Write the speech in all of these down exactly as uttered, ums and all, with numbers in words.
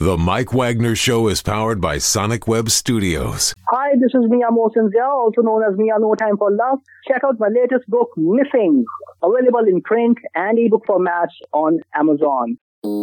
The Mike Wagner Show is powered by Sonic Web Studios. Hi, this is Mia Mohsen Zia, also known as Mia No Time for Love. Check out my latest book, Missing, available in print and ebook formats on Amazon.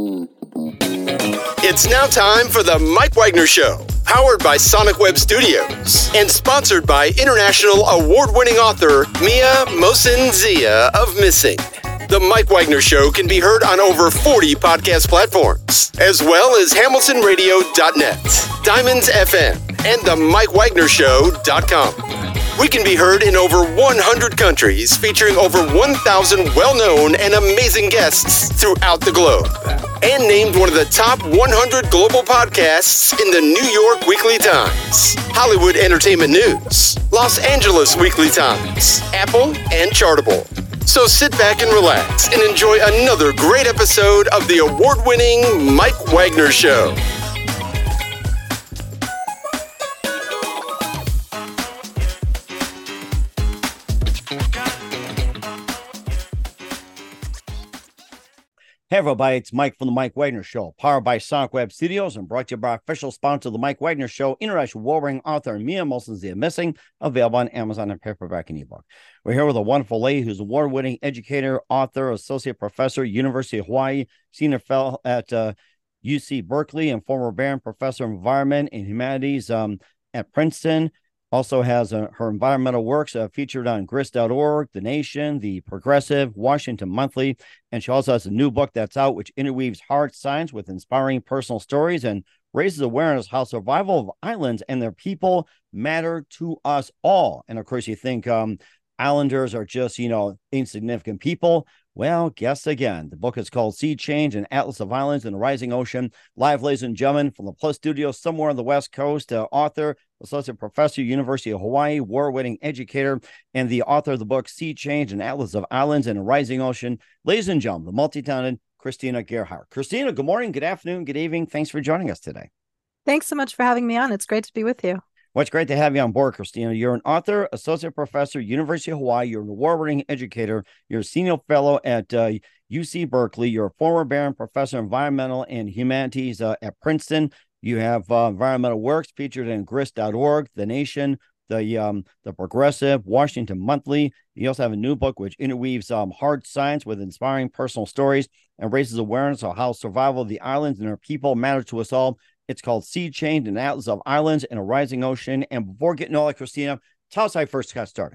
It's now time for the Mike Wagner Show, powered by Sonic Web Studios and sponsored by international award-winning author Mia Mohsen Zia of Missing. The Mike Wagner Show can be heard on over forty podcast platforms, as well as Hamilton Radio dot net, Diamonds F M, and the Mike Wagner Show dot com. We can be heard in over one hundred countries, featuring over one thousand well-known and amazing guests throughout the globe. And named one of the top one hundred global podcasts in the New York Weekly Times, Hollywood Entertainment News, Los Angeles Weekly Times, Apple, and Chartable. So sit back and relax and enjoy another great episode of the award-winning Mike Wagner Show. Hey everybody, it's Mike from the Mike Wagner Show, powered by Sonic Web Studios and brought to you by our official sponsor of the Mike Wagner Show, international award-winning author Mia Mohsen Zia Missing, available on Amazon and paperback and ebook. We're here with a wonderful lady who's an award-winning educator, author, associate professor, University of Hawaii, senior fellow at uh, U C Berkeley, and former Barron professor of environment and humanities um, at Princeton. Also has uh, her environmental works uh, featured on grist dot org, The Nation, The Progressive, Washington Monthly, and she also has a new book that's out, which interweaves hard science with inspiring personal stories and raises awareness how survival of islands and their people matter to us all. And of course, you think um, islanders are just, you know, insignificant people. Well, guess again. The book is called Sea Change, an Atlas of Islands in a Rising Ocean. Live, ladies and gentlemen, from the Plus Studio somewhere on the West Coast, uh, author, associate professor, University of Hawaii, award-winning educator, and the author of the book Sea Change, an Atlas of Islands in a Rising Ocean. Ladies and gentlemen, the multi-talented Christina Gerhardt. Christina, good morning, good afternoon, good evening. Thanks for joining us today. Thanks so much for having me on. It's great to be with you. Well, it's great to have you on board, Christina. You're an author, associate professor, University of Hawaii. You're an award-winning educator. You're a senior fellow at uh, U C Berkeley. You're a former Barron professor of environmental and humanities uh, at Princeton. You have uh, environmental works featured in grist dot org, The Nation, the um, the Progressive, Washington Monthly. You also have a new book which interweaves um, hard science with inspiring personal stories and raises awareness of how survival of the islands and their people matter to us all. It's called Sea Change, an Atlas of Islands in a Rising Ocean. And before getting all that, Christina, tell us how you first got started.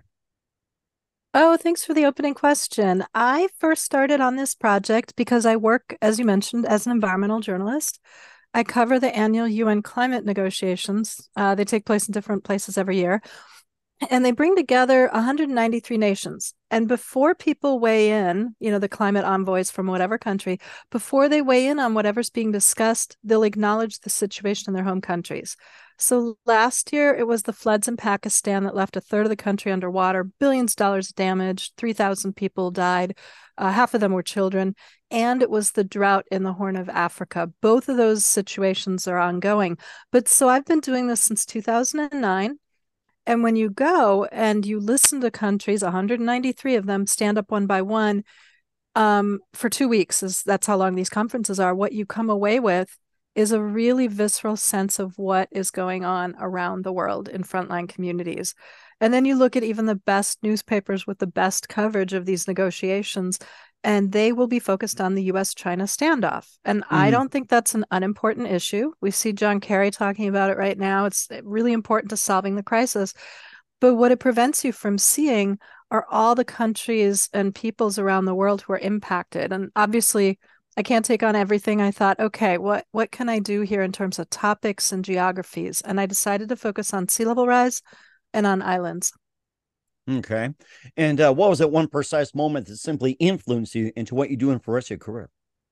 Oh, thanks for the opening question. I first started on this project because I work, as you mentioned, as an environmental journalist. I cover the annual U N climate negotiations. Uh, they take place in different places every year. And they bring together one hundred ninety-three nations. And before people weigh in, you know, the climate envoys from whatever country, before they weigh in on whatever's being discussed, they'll acknowledge the situation in their home countries. So last year, it was the floods in Pakistan that left a third of the country underwater, billions of dollars of damage, three thousand people died, uh, half of them were children. And it was the drought in the Horn of Africa. Both of those situations are ongoing. But so I've been doing this since two thousand nine. And when you go and you listen to countries, one hundred ninety-three of them stand up one by one um, for two weeks, is that's how long these conferences are, what you come away with is a really visceral sense of what is going on around the world in frontline communities. And then you look at even the best newspapers with the best coverage of these negotiations, and they will be focused on the U S China standoff. And mm-hmm. I don't think that's an unimportant issue. We see John Kerry talking about it right now. It's really important to solving the crisis. But what it prevents you from seeing are all the countries and peoples around the world who are impacted. And obviously, I can't take on everything. I thought, okay, what, what can I do here in terms of topics and geographies? And I decided to focus on sea level rise and on islands. Okay. And uh, what was that one precise moment that simply influenced you into what you do in the rest of your career?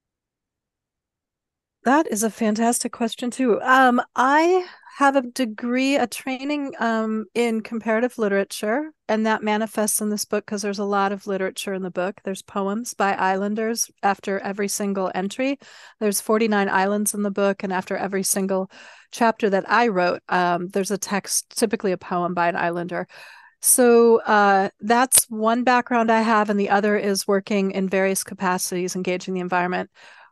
That is a fantastic question, too. Um, I have a degree, a training um, in comparative literature, and that manifests in this book because there's a lot of literature in the book. There's poems by islanders after every single entry. There's forty-nine islands in the book, and after every single chapter that I wrote, um, there's a text, typically a poem by an islander. So uh, that's one background I have, and the other is working in various capacities, engaging the environment.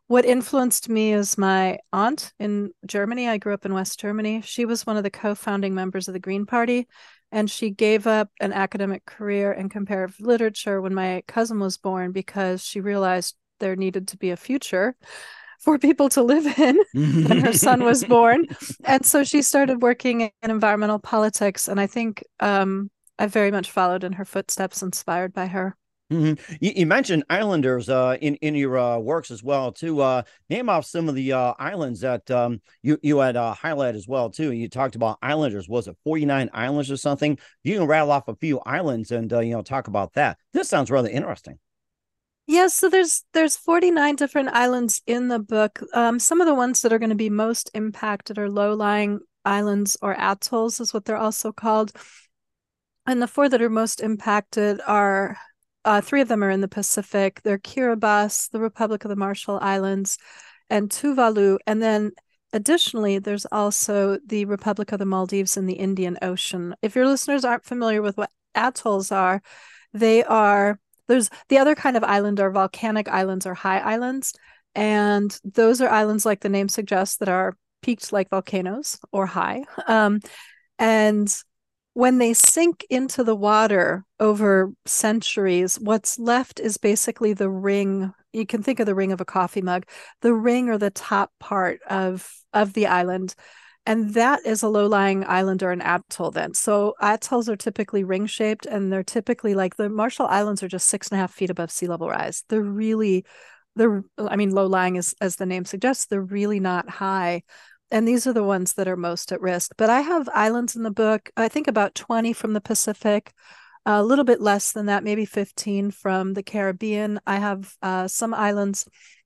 What influenced me is my aunt in Germany. I grew up in West Germany. She was one of the co-founding members of the Green Party, and she gave up an academic career in comparative literature when my cousin was born because she realized there needed to be a future for people to live in when her son was born. And so she started working in environmental politics, and I think um, I very much followed in her footsteps, inspired by her. Mm-hmm. You, you mentioned islanders uh, in in your uh, works as well too. Uh, name off some of the uh, islands that um, you you had uh, highlighted as well too. You talked about islanders. Was it forty-nine islands or something? You can rattle off a few islands and uh, you know talk about that. This sounds rather interesting. Yes, yeah, so there's there's forty-nine different islands in the book. Um, some of the ones that are going to be most impacted are low-lying islands, or atolls is what they're also called. And the four that are most impacted are Uh, three of them are in the Pacific. They're Kiribati, the Republic of the Marshall Islands, and Tuvalu. And then additionally, there's also the Republic of the Maldives in the Indian Ocean. If your listeners aren't familiar with what atolls are, they are, there's the other kind of island are volcanic islands or high islands. And those are islands, like the name suggests, that are peaked like volcanoes or high. Um, and when they sink into the water over centuries, what's left is basically the ring. You can think of the ring of a coffee mug, the ring or the top part of, of the island. And that is a low-lying island or an atoll then. So atolls are typically ring-shaped, and they're typically like the Marshall Islands are just six and a half feet above sea level rise. They're really, they're, I mean, low-lying is, as the name suggests, they're really not high. And these are the ones that are most at risk. But I have islands in the book, I think about twenty from the Pacific, a little bit less than that, maybe fifteen from the Caribbean. I have uh, some islands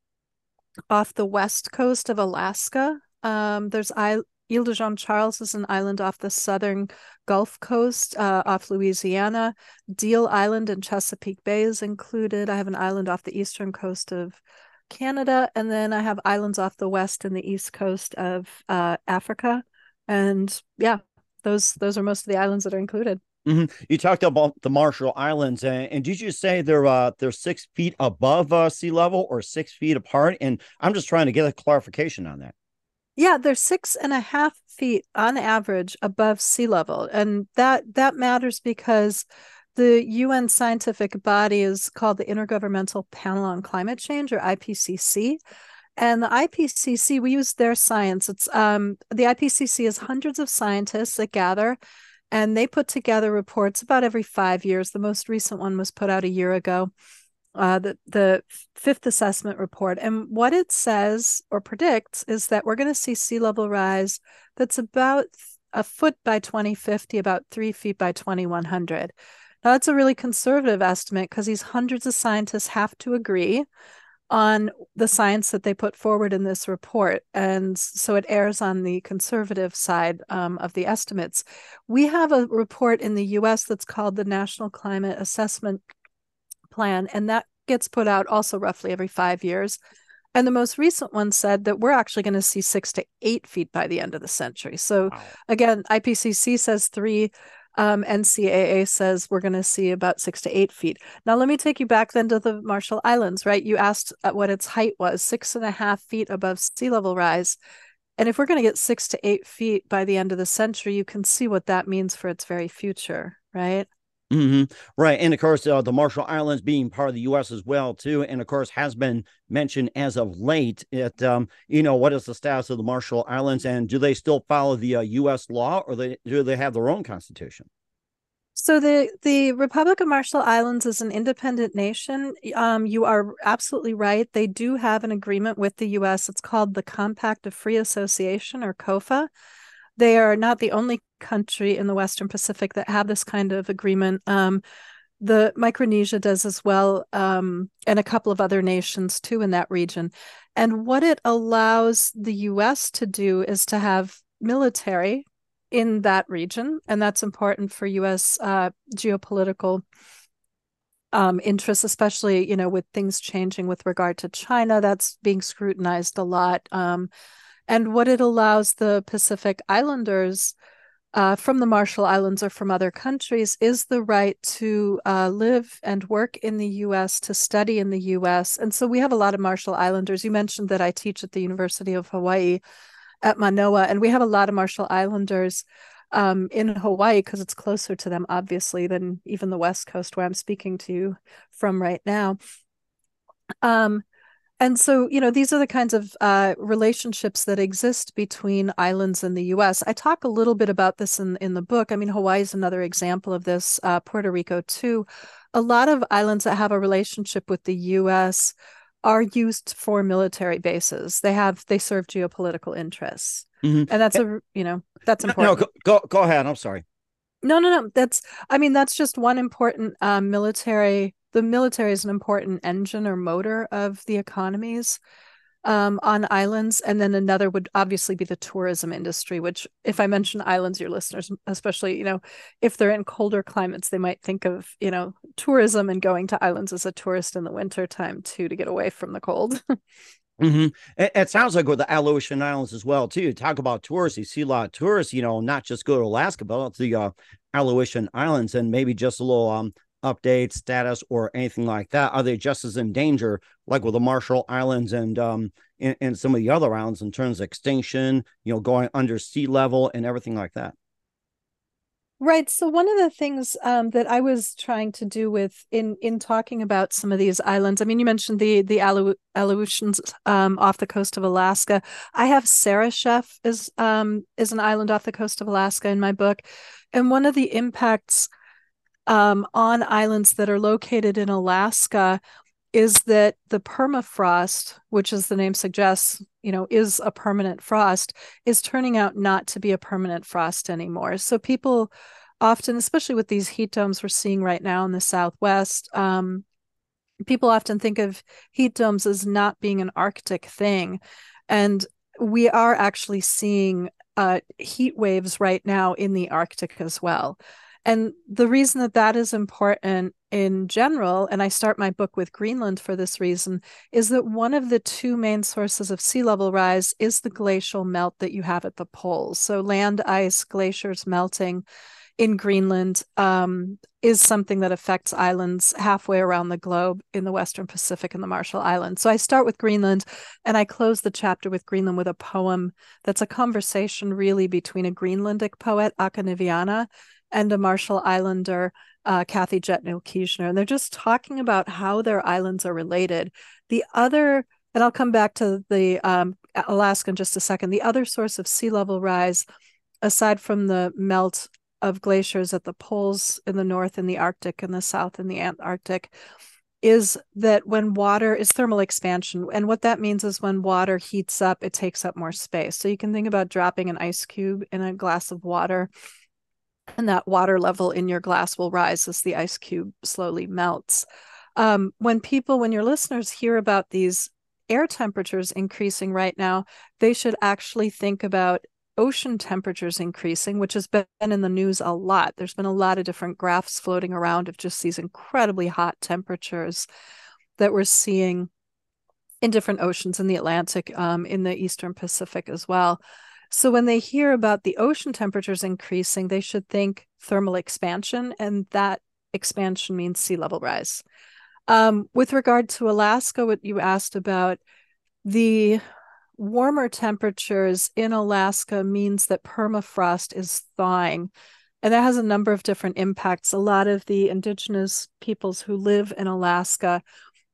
off the west coast of Alaska. Um, there's I- Ile de Jean Charles is an island off the southern Gulf Coast, uh, off Louisiana. Deal Island in Chesapeake Bay is included. I have an island off the eastern coast of Canada, and then I have islands off the west and the east coast of uh, Africa, and yeah, those those are most of the islands that are included. Mm-hmm. You talked about the Marshall Islands, and, and did you say they're uh, they're six feet above uh, sea level or six feet apart? And I'm just trying to get a clarification on that. Yeah, they're six and a half feet on average above sea level, and that that matters because the U N scientific body is called the Intergovernmental Panel on Climate Change, or I P C C. And the I P C C, we use their science. It's um, the I P C C is hundreds of scientists that gather, and they put together reports about every five years. The most recent one was put out a year ago, uh, the, the fifth assessment report. And what it says or predicts is that we're going to see sea level rise that's about a foot by twenty fifty, about three feet by twenty-one hundred. Now, that's a really conservative estimate because these hundreds of scientists have to agree on the science that they put forward in this report. And so it errs on the conservative side um, of the estimates. We have a report in the U S that's called the National Climate Assessment Plan, and that gets put out also roughly every five years. And the most recent one said that we're actually going to see six to eight feet by the end of the century. So wow. Again, I P C C says three. Um, N C A A says we're going to see about six to eight feet. Now, let me take you back then to the Marshall Islands, right? You asked what its height was, six and a half feet above sea level rise. And if we're going to get six to eight feet by the end of the century, you can see what that means for its very future, right? Mm-hmm. Right. And of course, uh, the Marshall Islands being part of the U S as well, too. And of course, has been mentioned as of late. It, um, you know, what is the status of the Marshall Islands, and do they still follow the uh, U S law, or they, do they have their own constitution? So the, the Republic of Marshall Islands is an independent nation. Um, you are absolutely right. They do have an agreement with the U S. It's called the Compact of Free Association, or COFA. They are not the only country in the Western Pacific that have this kind of agreement. Um, the Micronesia does as well, um, and a couple of other nations too in that region. And what it allows the U S to do is to have military in that region, and that's important for U S uh, geopolitical um, interests, especially, you know, with things changing with regard to China. That's being scrutinized a lot. Um, and what it allows the Pacific Islanders uh, from the Marshall Islands or from other countries is the right to uh, live and work in the U S, to study in the U S. And so we have a lot of Marshall Islanders. You mentioned that I teach at the University of Hawaii at Manoa, and we have a lot of Marshall Islanders um, in Hawaii because it's closer to them, obviously, than even the West Coast where I'm speaking to you from right now. Um, And so, you know, these are the kinds of uh, relationships that exist between islands and the U S. I talk a little bit about this in, in the book. I mean, Hawaii is another example of this, uh, Puerto Rico too. A lot of islands that have a relationship with the U S are used for military bases. They have, they serve geopolitical interests. Mm-hmm. And that's a, you know, that's important. No, go, go, go ahead. I'm sorry. No, no, no. That's, I mean, that's just one important um, military. The military is an important engine or motor of the economies um, on islands. And then another would obviously be the tourism industry, which if I mention islands, your listeners, especially, you know, if they're in colder climates, they might think of, you know, tourism and going to islands as a tourist in the winter time too, to get away from the cold. Mm-hmm. It, it sounds like with the Aleutian Islands as well, too. You talk about tourists, you see a lot of tourists, you know, not just go to Alaska, but the uh, Aleutian Islands, and maybe just a little um, update, status, or anything like that. Are they just as in danger, like with the Marshall Islands and um, and, and some of the other islands in terms of extinction, you know, going under sea level and everything like that? Right. So one of the things um, that I was trying to do with in in talking about some of these islands, I mean, you mentioned the the Alu- Aleutians um, off the coast of Alaska. I have Sarashef is um, is an island off the coast of Alaska in my book, and one of the impacts um, on islands that are located in Alaska is that the permafrost, which as the name suggests, you know, is a permanent frost, is turning out not to be a permanent frost anymore. So people often, especially with these heat domes we're seeing right now in the Southwest, um, people often think of heat domes as not being an Arctic thing. And we are actually seeing uh, heat waves right now in the Arctic as well. And the reason that that is important in general, and I start my book with Greenland for this reason, is that one of the two main sources of sea level rise is the glacial melt that you have at the poles. So land ice, glaciers melting in Greenland um, is something that affects islands halfway around the globe in the Western Pacific and the Marshall Islands. So I start with Greenland, and I close the chapter with Greenland with a poem that's a conversation really between a Greenlandic poet, Akaniviana, and a Marshall Islander, uh, Kathy Jetnil-Kiesner. And they're just talking about how their islands are related. The other, and I'll come back to the um, Alaska in just a second, the other source of sea level rise, aside from the melt of glaciers at the poles in the north in the Arctic and the south in the Antarctic, is that when water is thermal expansion. And what that means is when water heats up, it takes up more space. So you can think about dropping an ice cube in a glass of water, and that water level in your glass will rise as the ice cube slowly melts. Um, when people, when your listeners hear about these air temperatures increasing right now, they should actually think about ocean temperatures increasing, which has been in the news a lot. There's been a lot of different graphs floating around of just these incredibly hot temperatures that we're seeing in different oceans, in the Atlantic, um, in the Eastern Pacific as well. So when they hear about the ocean temperatures increasing, they should think thermal expansion, and that expansion means sea level rise. Um, with regard to Alaska, what you asked about, the warmer temperatures in Alaska means that permafrost is thawing, and that has a number of different impacts. A lot of the indigenous peoples who live in Alaska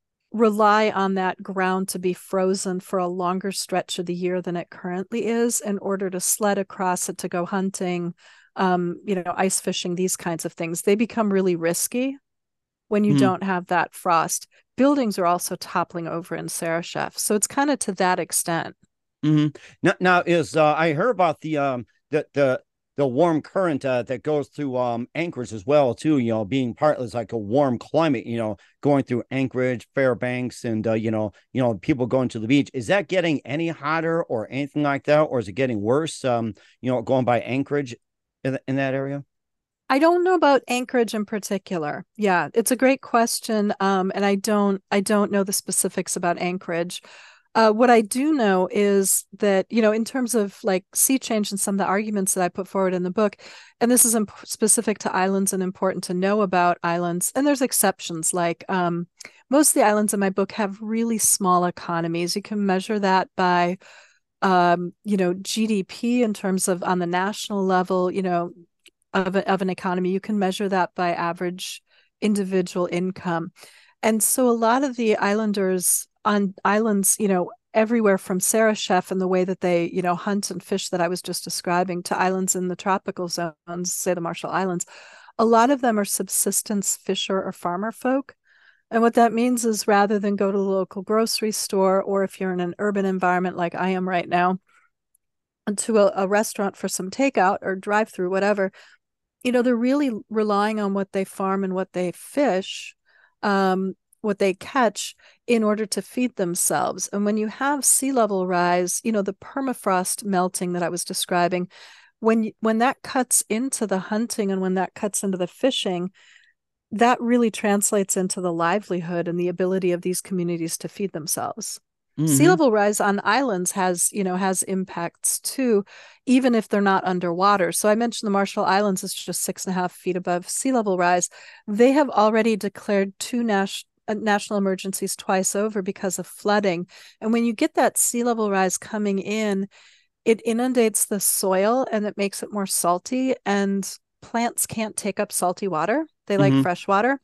rely on that ground to be frozen for a longer stretch of the year than it currently is in order to sled across it to go hunting, um, you know, ice fishing, these kinds of things. They become really risky when you mm-hmm. don't have that frost. Buildings are also toppling over in Sarashef. So it's kind of to that extent. Mm-hmm. Now, now is uh, I heard about the um the the the warm current uh, that goes through um, Anchorage as well, too, you know, being part is like a warm climate, you know, going through Anchorage, Fairbanks, and, uh, you know, you know, people going to the beach. Is that getting any hotter or anything like that? Or is it getting worse, um, you know, going by Anchorage in, in that area? I don't know about Anchorage in particular. Yeah, it's a great question. Um, and I don't I don't know the specifics about Anchorage. Uh, what I do know is that, you know, in terms of like sea change and some of the arguments that I put forward in the book, and this is imp- specific to islands and important to know about islands, and there's exceptions, like um, most of the islands in my book have really small economies. You can measure that by, um, you know, G D P in terms of on the national level, you know, of, a, of an economy. You can measure that by average individual income. And so a lot of the islanders on islands, you know, everywhere from Sarah Chef and the way that they, you know, hunt and fish that I was just describing to islands in the tropical zones, say the Marshall Islands, a lot of them are subsistence fisher or farmer folk. And what that means is rather than go to the local grocery store, or if you're in an urban environment like I am right now, to a, a restaurant for some takeout or drive through, whatever, you know, they're really relying on what they farm and what they fish, um, what they catch in order to feed themselves. And when you have sea level rise, you know, the permafrost melting that I was describing, when when that cuts into the hunting and when that cuts into the fishing, that really translates into the livelihood and the ability of these communities to feed themselves. Mm-hmm. Sea level rise on islands has, you know, has impacts too, even if they're not underwater. So I mentioned the Marshall Islands is just six and a half feet above sea level rise. They have already declared two national national emergencies twice over because of flooding. And when you get that sea level rise coming in, it inundates the soil and it makes it more salty, and plants can't take up salty water. They mm-hmm. like fresh water.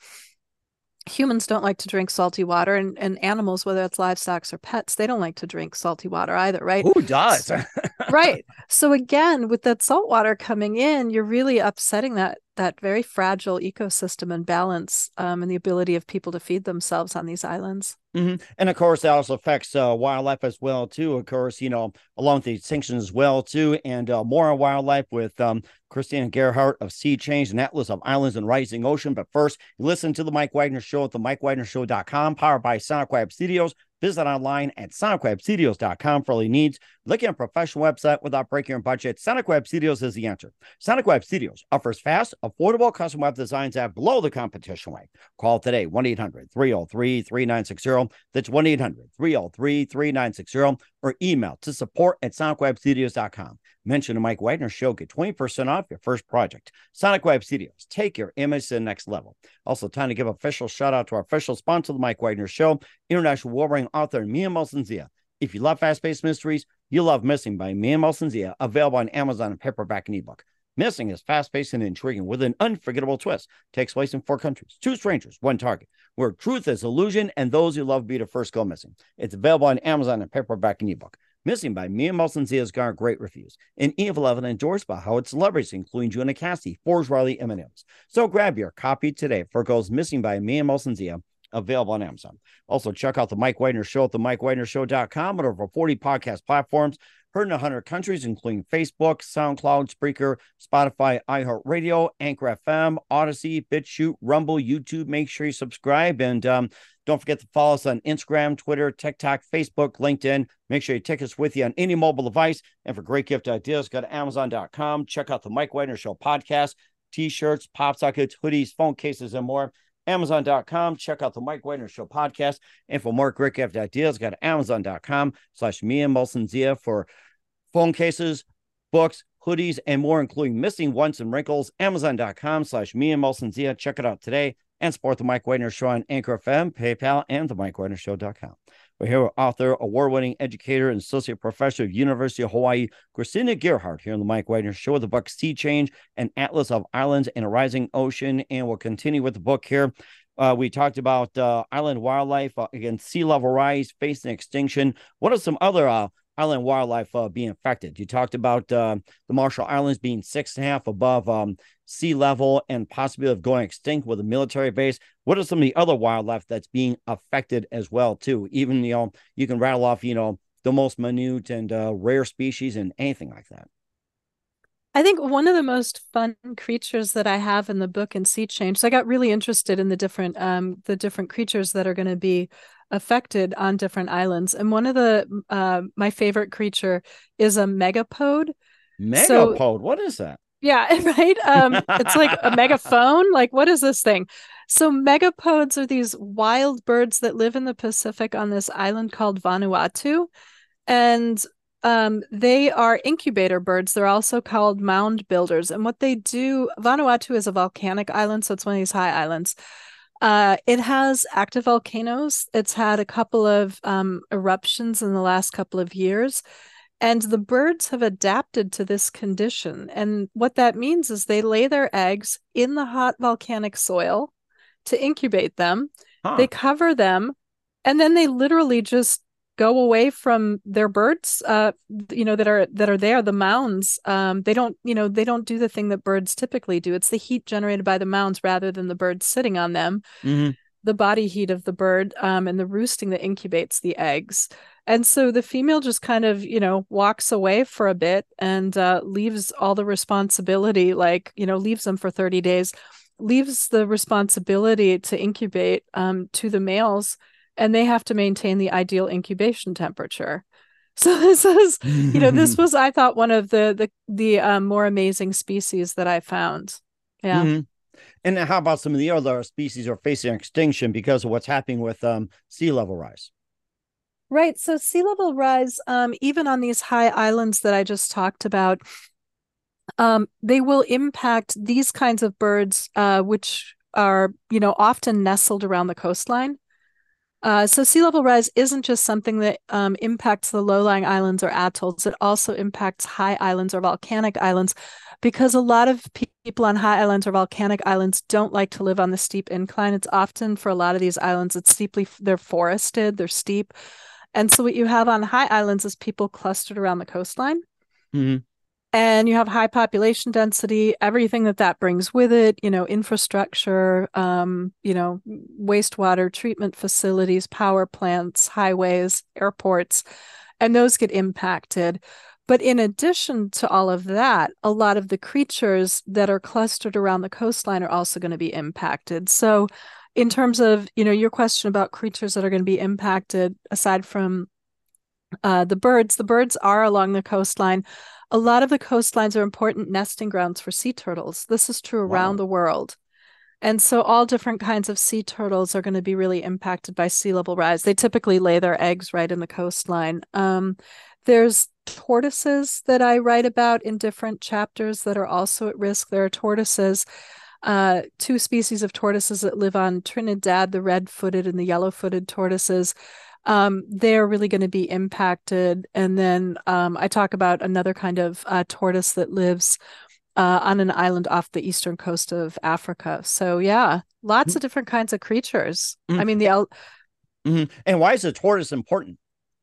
Humans don't like to drink salty water, and, and animals, whether it's livestock or pets, they don't like to drink salty water either, right? Who does? Right. So again, with that salt water coming in, you're really upsetting that that very fragile ecosystem and balance, um, and the ability of people to feed themselves on these islands. Mm-hmm. And of course, that also affects uh, wildlife as well, too. Of course, you know, along with the extinction as well, too. And uh, more on wildlife with um, Christina Gerhardt of Sea Change, an Atlas of Islands and Rising Ocean. But first, listen to the Mike Wagner Show at the mike wagner show dot com, powered by Sonic Web Studios. Visit online at sonic web studios dot com for all your needs. Looking at a professional website without breaking your budget, Sonic Web Studios is the answer. Sonic Web Studios offers fast, affordable custom web designs at below the competition rate. Call today, one eight hundred three oh three three nine six zero. That's one eight hundred three oh three three nine six zero, or email to support at sonic web studios dot com. Mention the Mike Wagner Show, get twenty percent off your first project. Sonic Web Studios, take your image to the next level. Also, time to give official shout out to our official sponsor of the Mike Wagner Show, international warring author Mia Molson-Zia. If you love fast-paced mysteries, you love Missing by Mia Molson-Zia, available on Amazon in paperback and ebook. Missing is fast-paced and intriguing with an unforgettable twist. Takes place in four countries, two strangers, one target, where truth is illusion and those who love be the first go missing. It's available on Amazon in paperback and ebook. Missing by Mia Molson-Zia has garnered great reviews, and E V eleven endorsed by Howard celebrities, including Joanna Cassidy, Forbes Riley, M and M's. So grab your copy today for it goes Missing by Mia Molson-Zia, available on Amazon. Also, check out the Mike Wagner Show at the mike wagner show dot com and over forty podcast platforms. Heard in one hundred countries, including Facebook, SoundCloud, Spreaker, Spotify, iHeartRadio, Anchor F M, Odyssey, BitChute, Rumble, YouTube. Make sure you subscribe. And um, don't forget to follow us on Instagram, Twitter, TikTok, Facebook, LinkedIn. Make sure you take us with you on any mobile device. And for great gift ideas, go to amazon dot com. Check out the Mike Wagner Show podcast, T-shirts, pop sockets, hoodies, phone cases, and more. amazon dot com. Check out the Mike Wagner Show podcast. And for more great gift ideas, go to amazon dot com slash Mia Molson-Zia for phone cases, books, hoodies, and more, including Missing Once and Wrinkles. amazon dot com slash Mia Molson-Zia. Check it out today. And support the Mike Wagner Show on Anchor F M, PayPal, and the mike wagner show dot com. We're here with author, award-winning educator, and associate professor of University of Hawaii, Christina Gerhardt, here on the Mike Wagner Show with the book Sea Change, an Atlas of Islands and a Rising Ocean. And we'll continue with the book here. Uh, we talked about uh, island wildlife, uh, again, sea level rise, facing extinction. What are some other uh, island wildlife uh, being affected? You talked about uh, the Marshall Islands being six and a half above um, sea level and possibility of going extinct with a military base. What are some of the other wildlife that's being affected as well, too? Even, you know, you can rattle off, you know, the most minute and uh, rare species and anything like that. I think one of the most fun creatures that I have in the book in Sea Change, so I got really interested in the different um, the different creatures that are going to be affected on different islands. And one of the, uh, my favorite creature is a megapode. Megapode? So, what is that? Yeah, right. Um, it's like a megaphone. Like, what is this thing? So megapodes are these wild birds that live in the Pacific on this island called Vanuatu. And um, they are incubator birds. They're also called mound builders. And what they do, Vanuatu is a volcanic island, so it's one of these high islands. Uh, it has active volcanoes. It's had a couple of um, eruptions in the last couple of years. And the birds have adapted to this condition. And what that means is they lay their eggs in the hot volcanic soil to incubate them. Huh. They cover them, and then they literally just go away from their birds, uh, you know, that are that are there, the mounds. Um, they don't, you know, they don't do the thing that birds typically do. It's the heat generated by the mounds rather than the birds sitting on them. Mm-hmm. The body heat of the bird um, and the roosting that incubates the eggs. And so the female just kind of, you know, walks away for a bit and uh, leaves all the responsibility, like, you know, leaves them for thirty days, leaves the responsibility to incubate um, to the males, and they have to maintain the ideal incubation temperature. So this is, you know, this was, I thought, one of the the the um, more amazing species that I found. Yeah. Mm-hmm. And how about some of the other species are facing extinction because of what's happening with um, sea level rise? Right. So sea level rise, um, even on these high islands that I just talked about, um, they will impact these kinds of birds, uh, which are, you know, often nestled around the coastline. Uh, so sea level rise isn't just something that um, impacts the low-lying islands or atolls. It also impacts high islands or volcanic islands, because a lot of pe- people on high islands or volcanic islands don't like to live on the steep incline. It's often, for a lot of these islands, it's steeply, they're forested, they're steep. And so what you have on high islands is people clustered around the coastline. Mm-hmm. And you have high population density, everything that that brings with it, you know, infrastructure, um, you know, wastewater treatment facilities, power plants, highways, airports, and those get impacted. But in addition to all of that, a lot of the creatures that are clustered around the coastline are also going to be impacted. So in terms of, you know, your question about creatures that are going to be impacted, aside from uh, the birds, the birds are along the coastline. A lot of the coastlines are important nesting grounds for sea turtles. This is true around Wow. the world. And so all different kinds of sea turtles are going to be really impacted by sea level rise. They typically lay their eggs right in the coastline. Um, there's tortoises that I write about in different chapters that are also at risk. There are tortoises, uh, two species of tortoises that live on Trinidad, the red-footed and the yellow-footed tortoises. Um, they're really going to be impacted. And then um, I talk about another kind of uh, tortoise that lives uh, on an island off the eastern coast of Africa. So yeah, lots of different kinds of creatures. Mm-hmm. I mean, the el- mm-hmm. And why is the tortoise important?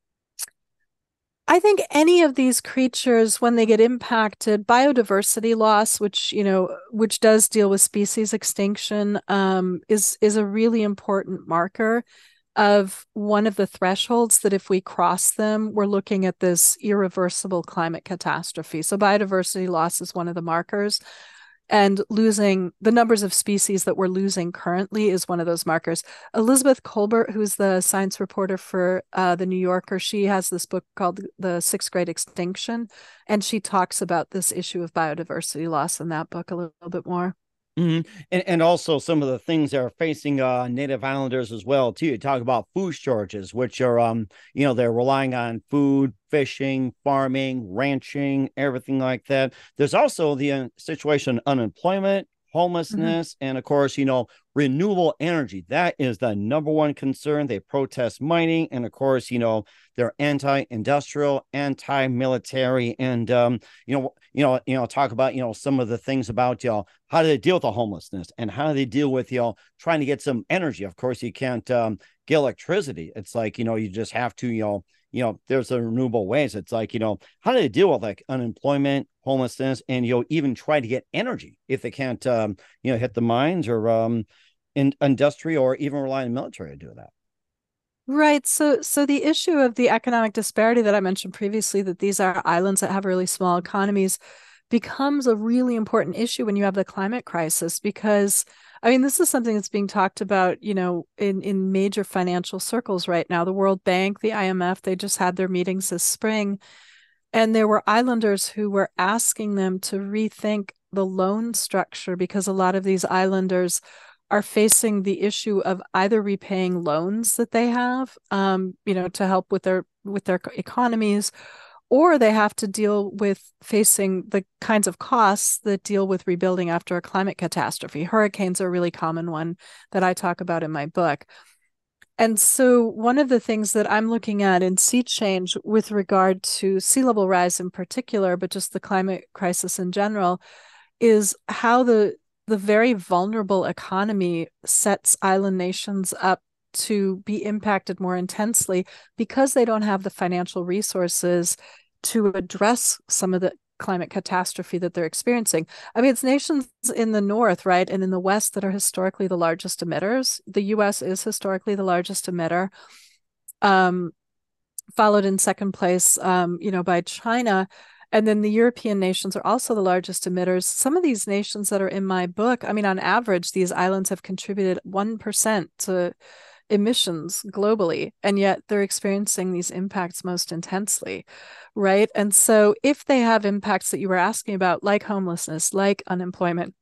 I think any of these creatures, when they get impacted, biodiversity loss, which, you know, which does deal with species extinction, um, is is a really important marker of one of the thresholds that if we cross them, we're looking at this irreversible climate catastrophe. So biodiversity loss is one of the markers. And losing the numbers of species that we're losing currently is one of those markers. Elizabeth Colbert, who's the science reporter for uh, The New Yorker, she has this book called The Sixth Great Extinction, and she talks about this issue of biodiversity loss in that book a little, little bit more. Mm-hmm. And, and also some of the things that are facing uh, Native Islanders as well, too. You talk about food shortages, which are, um, you know, they're relying on food, fishing, farming, ranching, everything like that. There's also the uh, situation of unemployment, homelessness, mm-hmm. and of course, you know, renewable energy. That is the number one concern. They protest mining, and of course, you know, they're anti-industrial, anti-military, and um, you know, you know, you know, talk about, you know, some of the things about, you know, how do they deal with the homelessness and how do they deal with, you know, trying to get some energy. Of course, you can't um, get electricity. It's like, you know, you just have to, you know, you know, there's a renewable ways. It's like, you know, how do they deal with like unemployment, homelessness, and, you know, even try to get energy if they can't, um, you know, hit the mines or um, in industry or even rely on the military to do that. Right. So, so the issue of the economic disparity that I mentioned previously, that these are islands that have really small economies, becomes a really important issue when you have the climate crisis, because I mean, this is something that's being talked about, you know, in, in major financial circles right now. The World Bank, the I M F, they just had their meetings this spring. And there were islanders who were asking them to rethink the loan structure, because a lot of these islanders are facing the issue of either repaying loans that they have, um, you know, to help with their with their economies, or they have to deal with facing the kinds of costs that deal with rebuilding after a climate catastrophe. Hurricanes are a really common one that I talk about in my book. And so one of the things that I'm looking at in Sea Change with regard to sea level rise in particular, but just the climate crisis in general, is how the the very vulnerable economy sets island nations up to be impacted more intensely because they don't have the financial resources to address some of the climate catastrophe that they're experiencing. I mean, it's nations in the north, right, and in the west that are historically the largest emitters. The U S is historically the largest emitter, um, followed in second place, um, you know, by China. And then the European nations are also the largest emitters. Some of these nations that are in my book, I mean, on average, these islands have contributed one percent to emissions globally, and yet they're experiencing these impacts most intensely, right? And so if they have impacts that you were asking about, like homelessness, like unemployment,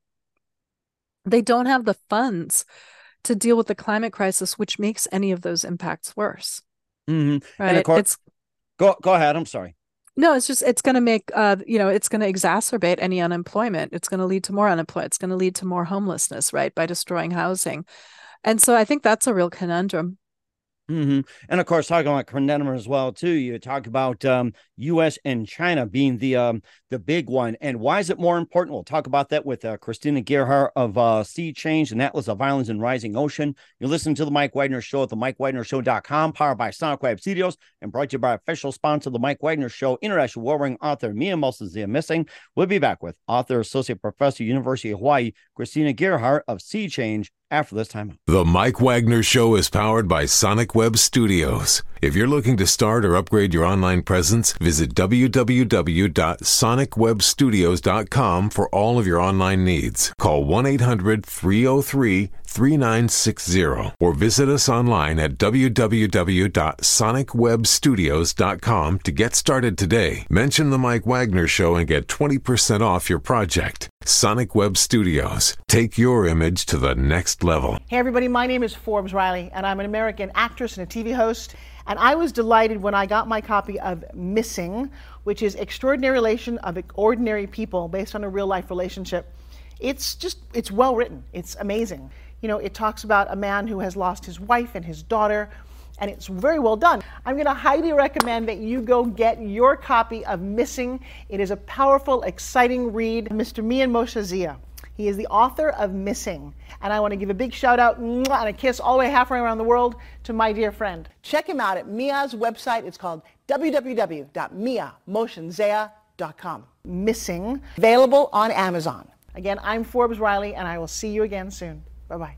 they don't have the funds to deal with the climate crisis, which makes any of those impacts worse. Mm-hmm. Right? And of course, it's go, go ahead. I'm sorry. No, it's just, it's going to make, uh, you know, it's going to exacerbate any unemployment. It's going to lead to more unemployment. It's going to lead to more homelessness, right, by destroying housing. And so I think that's a real conundrum. Mm-hmm. And of course, talking about conundrum as well, too, you talk about um, U S and China being the um, the big one. And why is it more important? We'll talk about that with uh, Christina Gerhardt of uh, Sea Change, an Atlas of Islands and Rising Ocean. You're listening to The Mike Wagner Show at the mike wagner show dot com, powered by Sonic Web Studios, and brought to you by official sponsor of The Mike Wagner Show, international warring author Mia Molson-Zia Missing. We'll be back with author, associate professor, University of Hawaii, Christina Gerhardt of Sea Change, after this time. The Mike Wagner Show is powered by Sonic Web Studios. If you're looking to start or upgrade your online presence, visit w w w dot sonic web studios dot com for all of your online needs. Call one eight hundred three oh three three nine six zero or visit us online at w w w dot sonic web studios dot com to get started today. Mention The Mike Wagner Show and get twenty percent off your project. Sonic Web Studios. Take your image to the next level. Hey everybody, my name is Forbes Riley, and I'm an American actress and a T V host. And I was delighted when I got my copy of Missing, which is Extraordinary Relation of Ordinary People based on a real life relationship. It's just, it's well written. It's amazing. You know, it talks about a man who has lost his wife and his daughter, and it's very well done. I'm going to highly recommend that you go get your copy of Missing. It is a powerful, exciting read. Mister Mia Molson-Zia. He is the author of Missing. And I want to give a big shout out and a kiss all the way halfway around the world to my dear friend. Check him out at Mia's website. It's called w w w dot mia molson zia dot com. Missing, available on Amazon. Again, I'm Forbes Riley, and I will see you again soon. Bye-bye.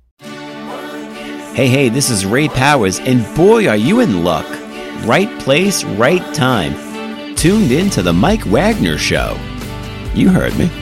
Hey, hey, this is Ray Powers, and boy, are you in luck. Right place, right time. Tuned in to The Mike Wagner Show. You heard me.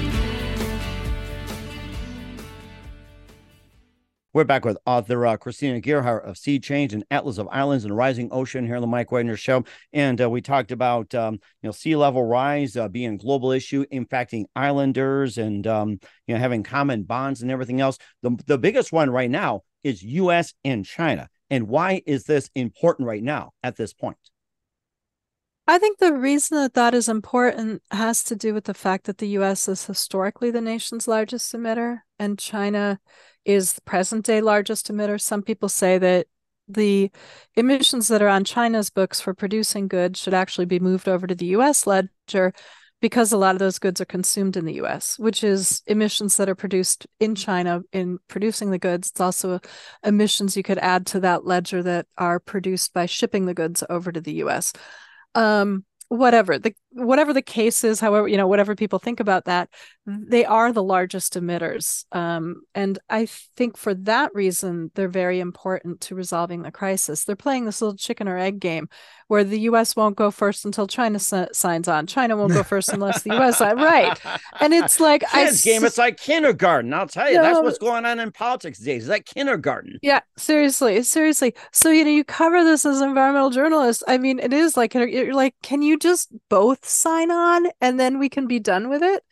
We're back with author uh, Christina Gerhardt of Sea Change, and Atlas of Islands and Rising Ocean here on the Mike Wagner Show. And uh, we talked about um, you know, sea level rise uh, being a global issue impacting islanders and um, you know, having common bonds and everything else. The, the biggest one right now is U S and China. And why is this important right now at this point? I think the reason that that is important has to do with the fact that the U S is historically the nation's largest emitter, and China is the present day largest emitter. Some people say that the emissions that are on China's books for producing goods should actually be moved over to the U S ledger, because a lot of those goods are consumed in the U S, which is emissions that are produced in China in producing the goods. It's also emissions you could add to that ledger that are produced by shipping the goods over to the U S. Um, whatever the whatever the case is, however, you know, whatever people think about that, they are the largest emitters. Um, and I think for that reason, they're very important to resolving the crisis. They're playing this little chicken or egg game where the U S won't go first until China s- signs on. China won't go first unless the U S signs. Right. And it's like, Kids I, game, it's like kindergarten. I'll tell you, No, that's what's going on in politics these days. It's like kindergarten. Yeah, seriously, seriously. So, you know, you cover this as an environmental journalist. I mean, it is like, you're like, can you just both sign on and then we can be done with it?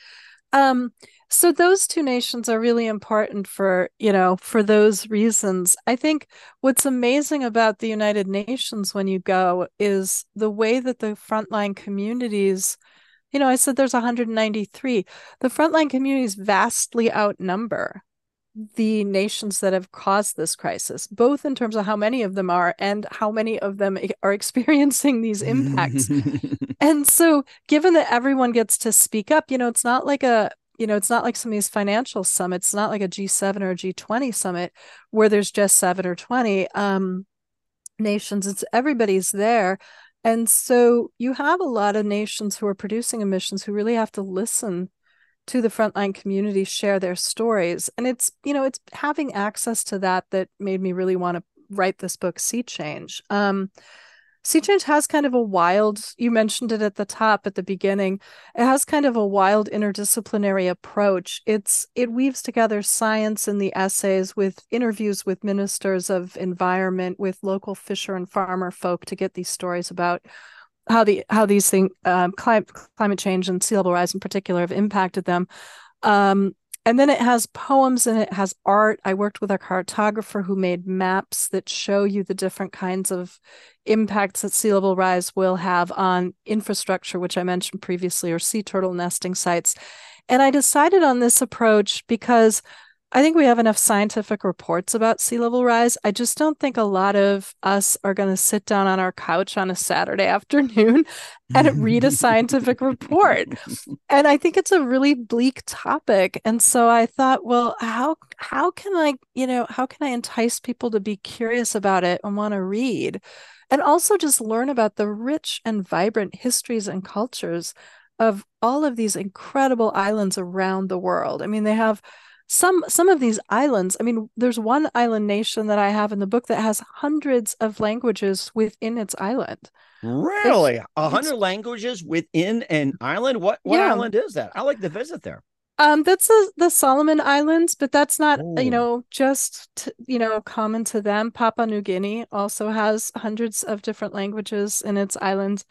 Um, so those two nations are really important for, you know, for those reasons. I think what's amazing about the United Nations when you go is the way that the frontline communities, you know, I said there's one hundred ninety-three. The frontline communities vastly outnumber the nations that have caused this crisis, both in terms of how many of them are and how many of them are experiencing these impacts. And so given that everyone gets to speak up, you know, it's not like a, you know, it's not like some of these financial summits, it's not like a G seven or a G twenty summit where there's just seven or twenty um, nations. It's everybody's there. And so you have a lot of nations who are producing emissions who really have to listen to the frontline community share their stories. And it's, you know, it's having access to that that made me really want to write this book, Sea Change. Um, Sea Change has kind of a wild, you mentioned it at the top, at the beginning, it has kind of a wild interdisciplinary approach. It's, it weaves together science in the essays with interviews with ministers of environment, with local fisher and farmer folk to get these stories about how the how these things, um, climate climate change and sea level rise in particular, have impacted them. Um, and then it has poems and it has art. I worked with a cartographer who made maps that show you the different kinds of impacts that sea level rise will have on infrastructure, which I mentioned previously, or sea turtle nesting sites. And I decided on this approach because I think we have enough scientific reports about sea level rise. I just don't think a lot of us are going to sit down on our couch on a Saturday afternoon and read a scientific report. And I think it's a really bleak topic. And so I thought, well, how how can I, you know, how can I entice people to be curious about it and want to read? And also just learn about the rich and vibrant histories and cultures of all of these incredible islands around the world. I mean, they have Some some of these islands, I mean, there's one island nation that I have in the book that has hundreds of languages within its island. Really? A hundred languages within an island? What what Yeah. island is that? I like to visit there. Um, that's the, the Solomon Islands, but that's not, Oh. you know, just, t- you know, common to them. Papua New Guinea also has hundreds of different languages in its island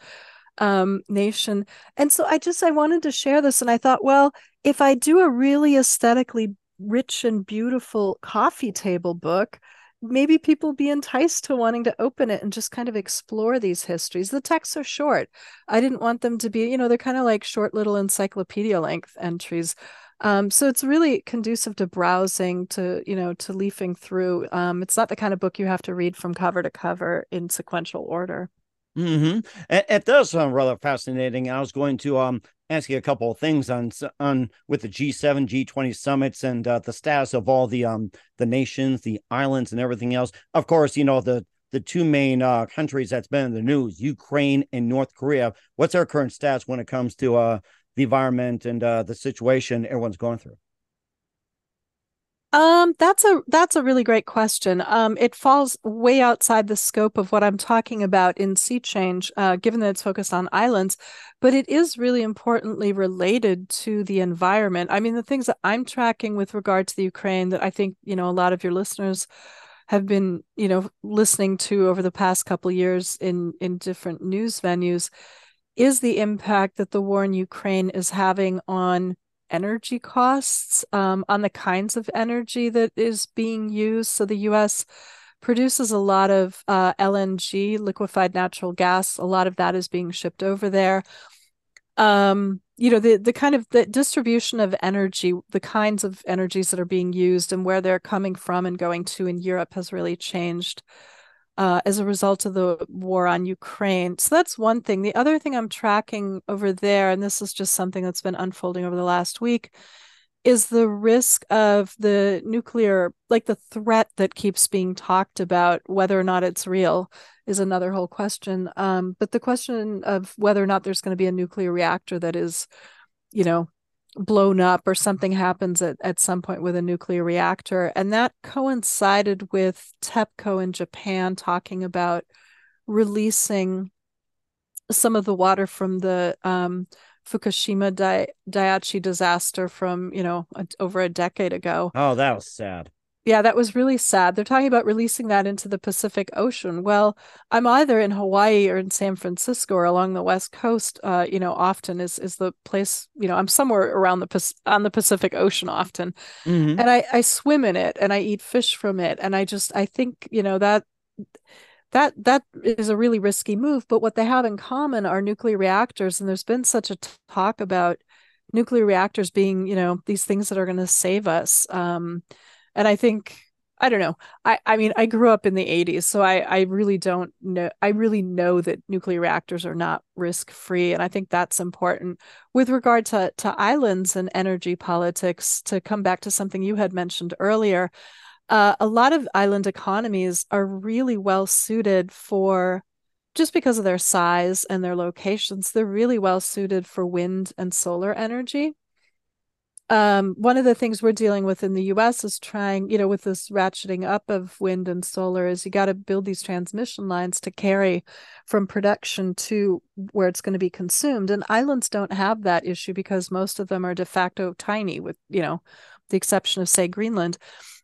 um, nation. And so I just, I wanted to share this. And I thought, well, if I do a really aesthetically rich and beautiful coffee table book, maybe people be enticed to wanting to open it and just kind of explore these histories. The texts are short. I didn't want them to be, you know, they're kind of like short little encyclopedia length entries. Um, so it's really conducive to browsing, to, you know, to leafing through. Um, it's not the kind of book you have to read from cover to cover in sequential order. Mm-hmm. It, it does sound rather fascinating. I was going to um ask you a couple of things on on with the G seven, G twenty summits and uh, the status of all the um the nations, the islands, and everything else. Of course, you know the the two main uh, countries that's been in the news, Ukraine and North Korea. What's our current status when it comes to uh the environment and uh, the situation everyone's going through? Um, that's a that's a really great question. Um, it falls way outside the scope of what I'm talking about in Sea Change, uh, given that it's focused on islands, but it is really importantly related to the environment. I mean, the things that I'm tracking with regard to the Ukraine that I think, you know, a lot of your listeners have been, you know, listening to over the past couple of years in in different news venues is the impact that the war in Ukraine is having on energy costs, um, on the kinds of energy that is being used. So the U S produces a lot of uh, L N G, liquefied natural gas. A lot of that is being shipped over there. Um, you know, the the kind of the distribution of energy, the kinds of energies that are being used and where they're coming from and going to in Europe has really changed uh, as a result of the war on Ukraine. So that's one thing. The other thing I'm tracking over there, and this is just something that's been unfolding over the last week, is the risk of the nuclear, like the threat that keeps being talked about, whether or not it's real is another whole question. Um, but the question of whether or not there's going to be a nuclear reactor that is, you know, blown up or something happens at, at some point with a nuclear reactor. And that coincided with TEPCO in Japan talking about releasing some of the water from the um, Fukushima Dai- Daiichi disaster from, you know, a, over a decade ago. Oh, that was sad. Yeah, that was really sad. They're talking about releasing that into the Pacific Ocean. Well, I'm either in Hawaii or in San Francisco or along the West Coast. Uh, you know, often is is the place. You know, I'm somewhere around the on the Pacific Ocean often, Mm-hmm. and I I swim in it and I eat fish from it, and I just I think you know that that that is a really risky move. But what they have in common are nuclear reactors, and there's been such a talk about nuclear reactors being you know these things that are going to save us. Um, and I think I don't know. I I mean I grew up in the eighties, so I I really don't know. I really know that nuclear reactors are not risk free, and I think that's important. With regard to to islands and energy politics, to come back to something you had mentioned earlier, uh, a lot of island economies are really well suited for just because of their size and their locations. They're really well suited for wind and solar energy. Um, one of the things we're dealing with in the U S is trying, you know, with this ratcheting up of wind and solar, is you got to build these transmission lines to carry from production to where it's going to be consumed. And islands don't have that issue because most of them are de facto tiny, with, you know, the exception of, say, Greenland.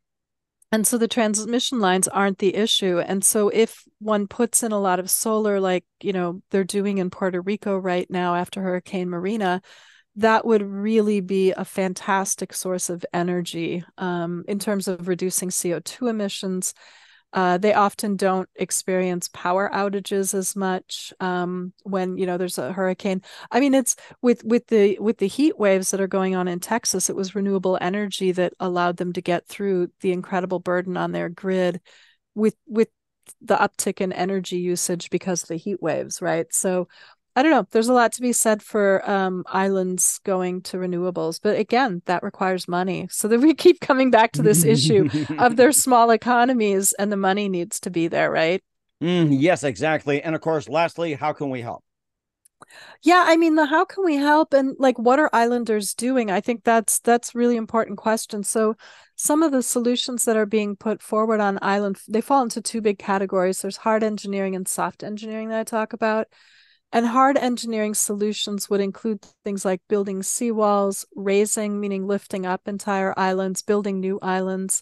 And so the transmission lines aren't the issue. And so if one puts in a lot of solar, like, you know, they're doing in Puerto Rico right now after Hurricane Marina, that would really be a fantastic source of energy um, in terms of reducing C O two emissions. Uh, they often don't experience power outages as much um, when you know there's a hurricane. I mean, it's with with the with the heat waves that are going on in Texas. It was renewable energy that allowed them to get through the incredible burden on their grid with with the uptick in energy usage because of the heat waves, right? So I don't know. There's a lot to be said for um, islands going to renewables, but again, that requires money. So that we keep coming back to this issue of their small economies, and the money needs to be there, right? Mm, yes, exactly. And of course, lastly, how can we help? Yeah, I mean, the how can we help, and like what are islanders doing? I think that's that's really important question. So some of the solutions that are being put forward on island, they fall into two big categories. There's hard engineering and soft engineering that I talk about. And hard engineering solutions would include things like building seawalls, raising, meaning lifting up entire islands, building new islands.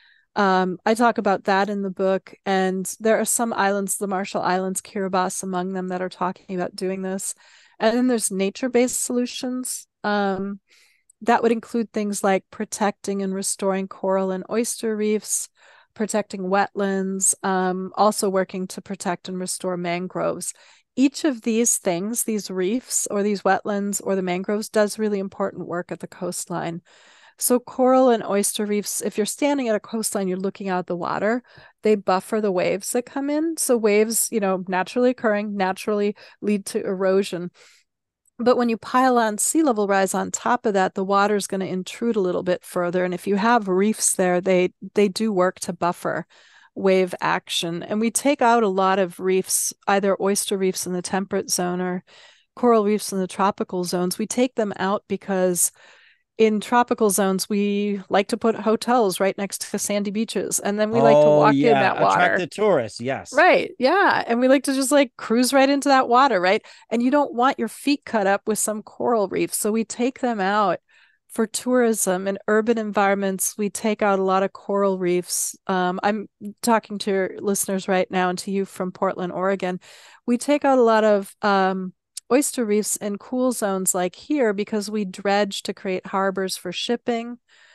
Um, I talk about that in the book. And there are some islands, the Marshall Islands, Kiribati among them, that are talking about doing this. And then there's nature-based solutions. Um, that would include things like protecting and restoring coral and oyster reefs, protecting wetlands, um, also working to protect and restore mangroves. Each of these things, these reefs or these wetlands or the mangroves, does really important work at the coastline. So coral and oyster reefs, if you're standing at a coastline, you're looking out the water, they buffer the waves that come in. So waves, you know, naturally occurring, naturally lead to erosion. But when you pile on sea level rise on top of that, the water is going to intrude a little bit further. And if you have reefs there, they they do work to buffer wave action. And we take out a lot of reefs, either oyster reefs in the temperate zone or coral reefs in the tropical zones. We take them out because in tropical zones, we like to put hotels right next to sandy beaches. And then we oh, like to walk yeah, in that water. Attract the tourists, yes. Right. Yeah. And we like to just like cruise right into that water, right? And you don't want your feet cut up with some coral reef. So we take them out for tourism. In urban environments, we take out a lot of coral reefs. Um, I'm talking to your listeners right now and to you from Portland, Oregon. We take out a lot of um, oyster reefs in cool zones like here because we dredge to create harbors for shipping.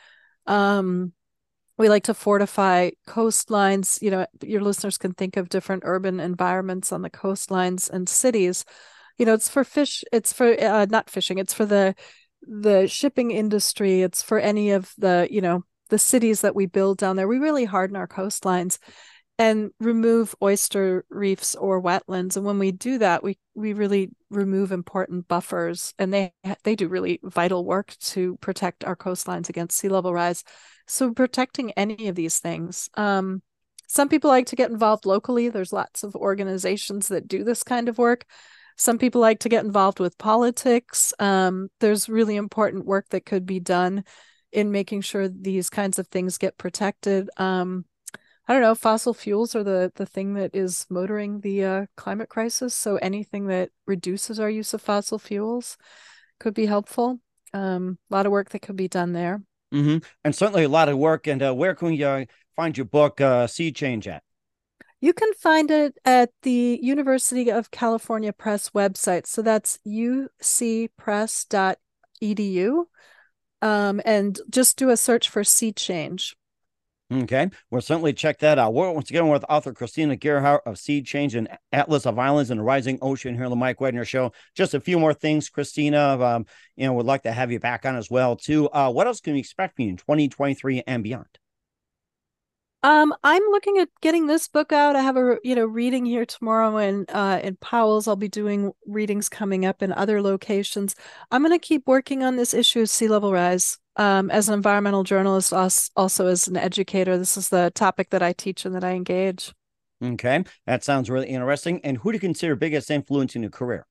Um, we like to fortify coastlines. You know, your listeners can think of different urban environments on the coastlines and cities. You know, it's for fish, it's for uh, not fishing, it's for the the shipping industry, it's for any of the, you know, the cities that we build down there. We really harden our coastlines and remove oyster reefs or wetlands. And when we do that, we we really remove important buffers, and they they do really vital work to protect our coastlines against sea level rise. So protecting any of these things. Um, some people like to get involved locally. There's lots of organizations that do this kind of work. Some people like to get involved with politics. Um, there's really important work that could be done in making sure these kinds of things get protected. Um, I don't know, fossil fuels are the, the thing that is motoring the uh, climate crisis. So anything that reduces our use of fossil fuels could be helpful. Um, a lot of work that could be done there. Mm-hmm. And certainly a lot of work. And uh, where can we uh, find your book, uh, Sea Change, at? You can find it at the University of California Press website. So that's u c press dot e d u. Um, and just do a search for Sea Change. Okay, we'll certainly check that out. We're once again with author Christina Gerhardt of Sea Change and Atlas of Islands and the Rising Ocean here on the Mike Wagner Show. Just a few more things, Christina. Um, you know, would like to have you back on as well too. Uh, what else can we expect from you in twenty twenty-three and beyond? Um, I'm looking at getting this book out. I have a you know reading here tomorrow in uh, in Powell's. I'll be doing readings coming up in other locations. I'm going to keep working on this issue of sea level rise. Um, as an environmental journalist, also as an educator, this is the topic that I teach and that I engage. Okay, that sounds really interesting. And who do you consider biggest influence in your career?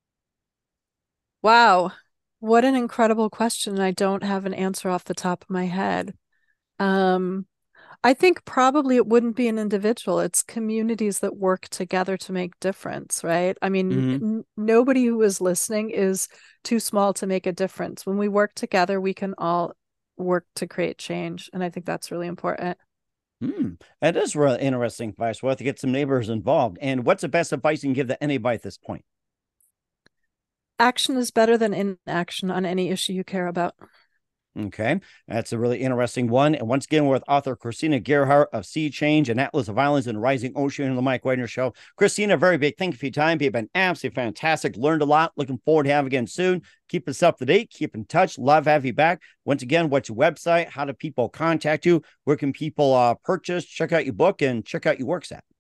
Wow, what an incredible question. I don't have an answer off the top of my head. Um, I think probably it wouldn't be an individual. It's communities that work together to make difference, right? I mean, mm-hmm. n- nobody who is listening is too small to make a difference. When we work together, we can all work to create change. And I think that's really important. Hmm. That is really interesting advice. We'll have to get some neighbors involved. And what's the best advice you can give to anybody at this point? Action is better than inaction on any issue you care about. Okay, that's a really interesting one. And once again, we're with author Christina Gerhardt of Sea Change and Atlas of Islands and Rising Ocean on the Mike Wagner Show. Christina, very big thank you for your time. You've been absolutely fantastic. Learned a lot. Looking forward to having you again soon. Keep us up to date. Keep in touch. Love to have you back. Once again, what's your website? How do people contact you? Where can people uh, purchase, check out your book, and check out your works at?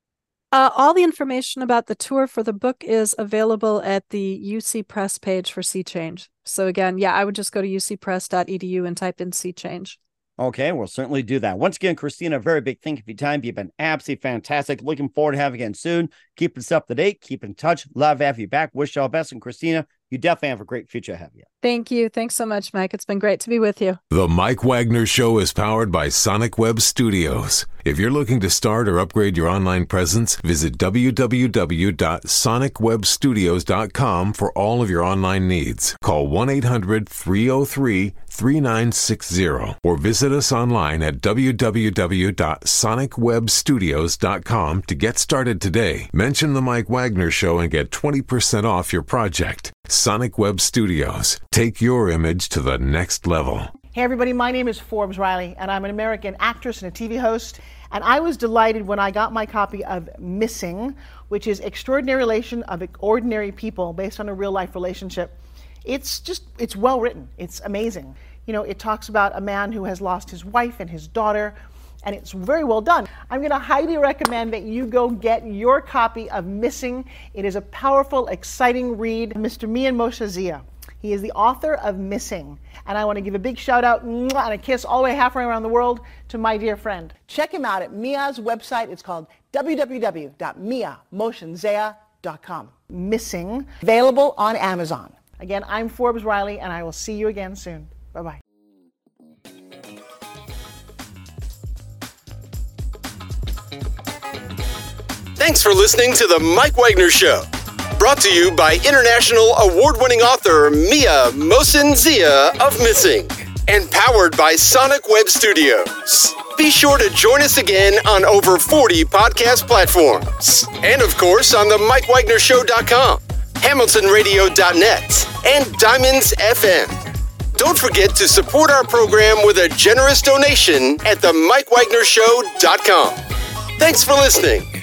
Uh, all the information about the tour for the book is available at the U C Press page for Sea Change. So again, yeah, I would just go to u c press dot e d u and type in Sea Change. Okay, we'll certainly do that. Once again, Christina, very big thank you for your time. You've been absolutely fantastic. Looking forward to having you again soon. Keep us up to date. Keep in touch. Love to have you back. Wish you all the best. And Christina, you definitely have a great future ahead of you. Thank you. Thanks so much, Mike. It's been great to be with you. The Mike Wagner Show is powered by Sonic Web Studios. If you're looking to start or upgrade your online presence, visit w w w dot sonic web studios dot com for all of your online needs. Call one eight hundred three oh three three nine six zero or visit us online at w w w dot sonic web studios dot com to get started today. Mention the Mike Wagner Show and get twenty percent off your project. Sonic Web Studios. Take your image to the next level. Hey everybody, my name is Forbes Riley and I'm an American actress and a T V host. And I was delighted when I got my copy of Missing, which is Extraordinary Relation of Ordinary People based on a real life relationship. It's just, it's well written. It's amazing. You know, it talks about a man who has lost his wife and his daughter, and it's very well done. I'm going to highly recommend that you go get your copy of Missing. It is a powerful, exciting read. Mister Mian Moshe Zia. He is the author of Missing. And I want to give a big shout out and a kiss all the way halfway around the world to my dear friend. Check him out at Mia's website. It's called w w w dot mia motion zea dot com. Missing, available on Amazon. Again, I'm Forbes Riley, and I will see you again soon. Bye-bye. Thanks for listening to The Mike Wagner Show. Brought to you by international award-winning author Mia Mohsen Zia of Missing. And powered by Sonic Web Studios. Be sure to join us again on over forty podcast platforms. And of course on the mike wagner show dot com, hamilton radio dot net, and Diamonds F M. Don't forget to support our program with a generous donation at the mike wagner show dot com. Thanks for listening.